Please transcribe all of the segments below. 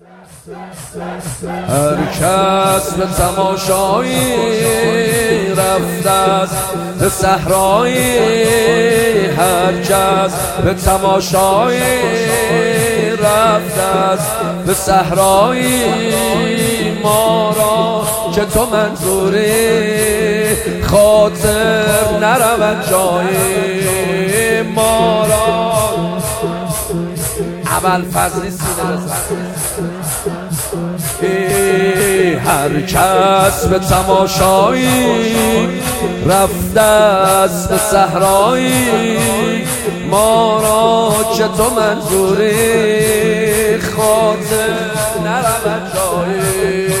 هر کس به تماشایی رفته است به صحرایی، هر کس به تماشایی رفته است به صحرایی، ما را که تو منظوری خاطر نرود جایی، ما را اول فضلی سینه بزن. هر کس به تماشایی رفته است به صحرایی، ما را که تو منظوری خاطر نرود جایی،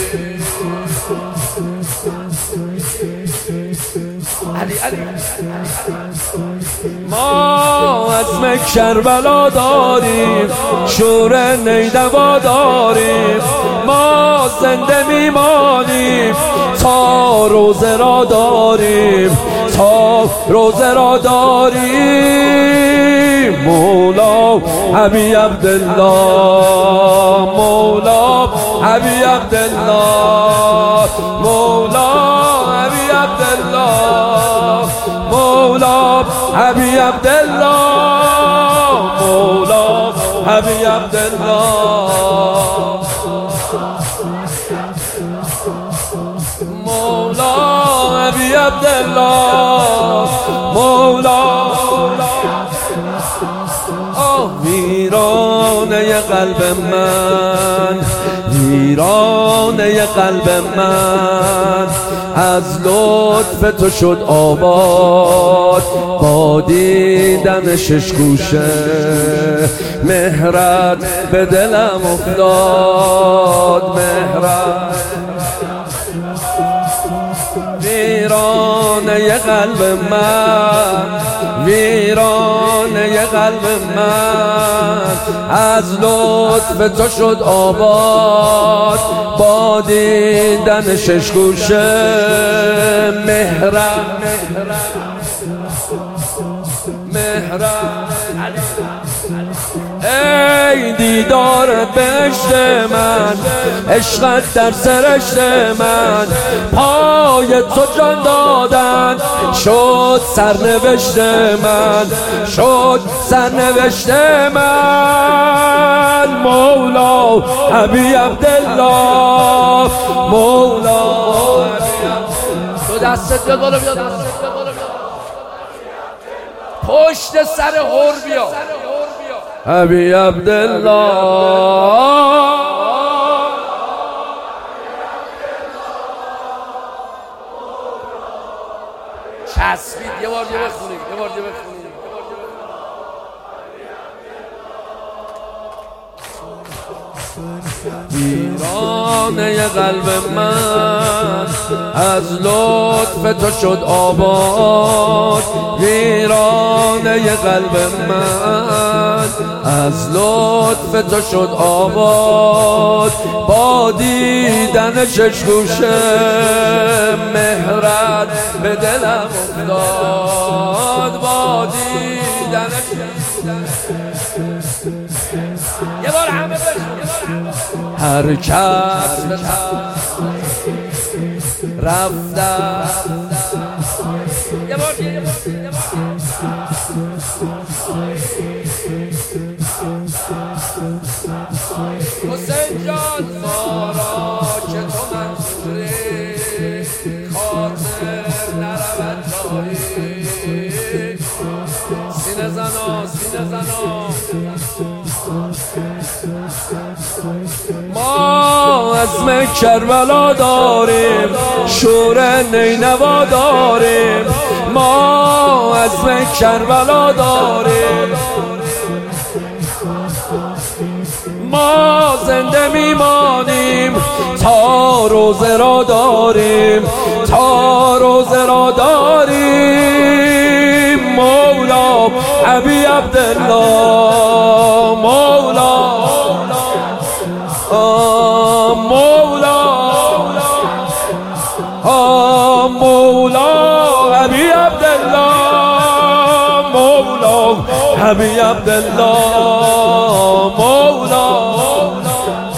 ما عزم کربلا داریم، شور نیدوا داریم، ما زنده میمانیم تا روزه را داریم، تا روزه را داریم. مولا ابی عبدالله، مولا ابی عبدالله، مولا ابی عبدالله، مولا ابی عبدالله، مولا ابی عبدالله، مولا ابی عبدالله، مولا. ویرانه قلب من، ویرانه قلب من از لطف تو شد آباد، با دیدن شش گوشه مهرت به دلم افتاد، مهرت. ویرانه قلب من، ویرانه قلب من از لطف تو شد آباد، با دیدن شش گوشه مهرت، مهرت. ای دیدار بهشت من، عشقت در سرشت من، پای تو جان دادن شد سرنوشت من، شد سرنوشت من. مولا ابی عبدالله، مولا تو دستت بیا بالا، بیا پشت سر هور بیا ابی عبدالله. چسبید یه بار دیگه بخونیم، یه بار دیگه بخونیم. ویرانه قلب من از لطف تو شد آباد، ویرانه قلب من از لطف تو شد آباد، با دیدن شش گوشه مهرت به دلم افتاد، با دیدن یه بار همه هر کس رفته یه بار حسین جان، ما را که تو منظوری خاطر نرود جایی، سینه زنا، سینه زنا. ما عزم کربلا داریم، شور نینوا داریم، ما عزم کربلا داریم، ما زنده میمانیم تا روزه را داریم، تا روزه را داریم. مولا ابی عبدالله، مولا مولا، مولا ابی عبدالله، مولا ابی عبدالله، مولا